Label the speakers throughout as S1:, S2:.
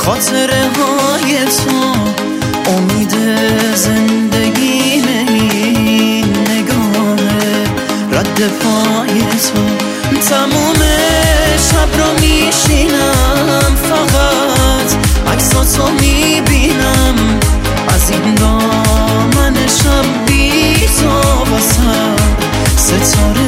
S1: خاطره های تو امید زندگی، این نگاه رد پای تو. تموم شب رو میشینم فقط عکساتو میبینم، از این دامن شب بی تو واسم ستاره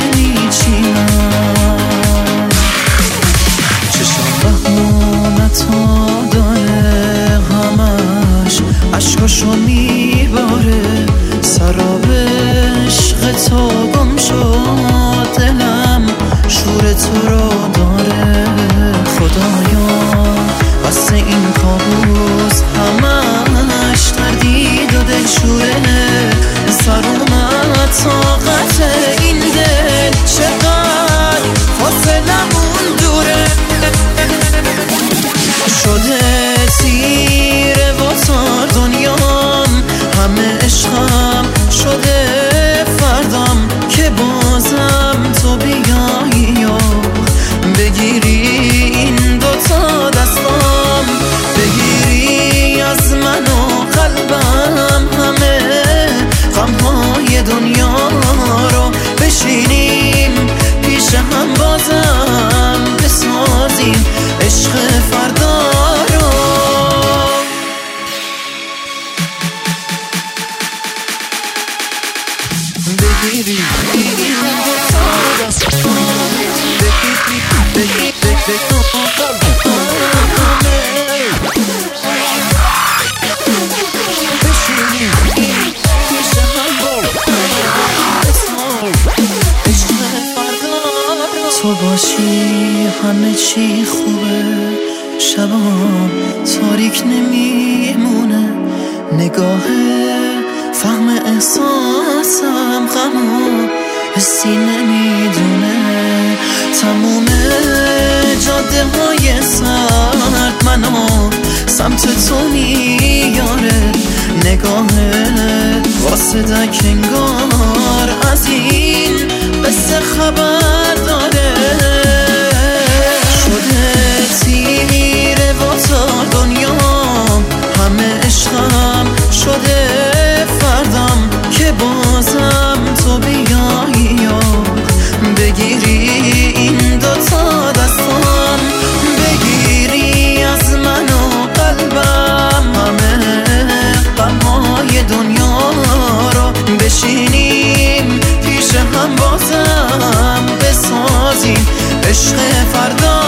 S1: میچینم. چشم بهونتو داره همش عشقاشو میباره، سراب عشق تو گم شد دلم شور تو رو داره. خدایا واسه این کابوس همش تردید و دلشوره، سر اومد طاقت این دل چقدر فاصلمون دوره. شده تیره و تار دنیام، همه عشقم شده فردام که بازم تو بیایی یا بگیری این دوتا دستام، بگیری از من و قلبم همه غمهای دنیا رو، بشینیم پیش هم بازم بسازیم عشق فردا رو. بگیری این دوتا دستام، تو باشی همه چی خوبه، شبام تاریک نمیمونه، نگاه فهم احساسم غمو حسی نمیدونه. تموم جاده های سرد منو سمت تو میاره، نگاه واسه دک انگار از این قصه خبر داره. شده تیره و تار دنیام، همه عشقم شده فردام که بازم تو بیایی یا بگیری این دوتا دستام، بگیری از من و قلبم همه غمهای دنیا رو، بشینیم پیش هم بازم بسازیم عشق فردا.